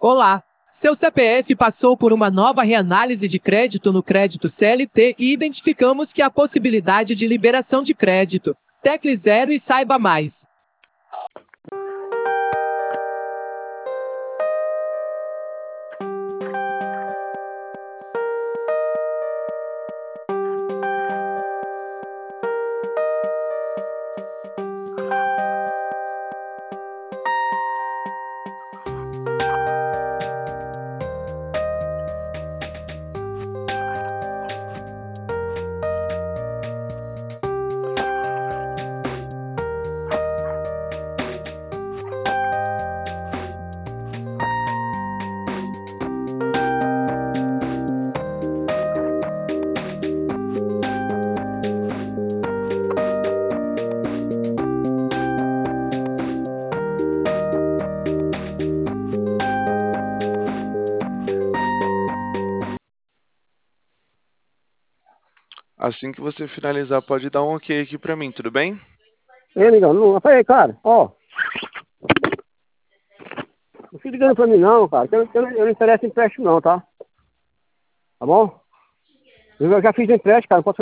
Olá! Seu CPF passou por uma nova reanálise de crédito no crédito CLT e identificamos que há possibilidade de liberação de crédito. Tecle 0 e saiba mais. Assim que você finalizar, pode dar um ok aqui pra mim, tudo bem? Ei, amigão, não, peraí, cara, ó. Não fica ligando pra mim não, cara, que eu não interesso em empréstimo não, tá? Tá bom? Eu já fiz empréstimo, cara, não posso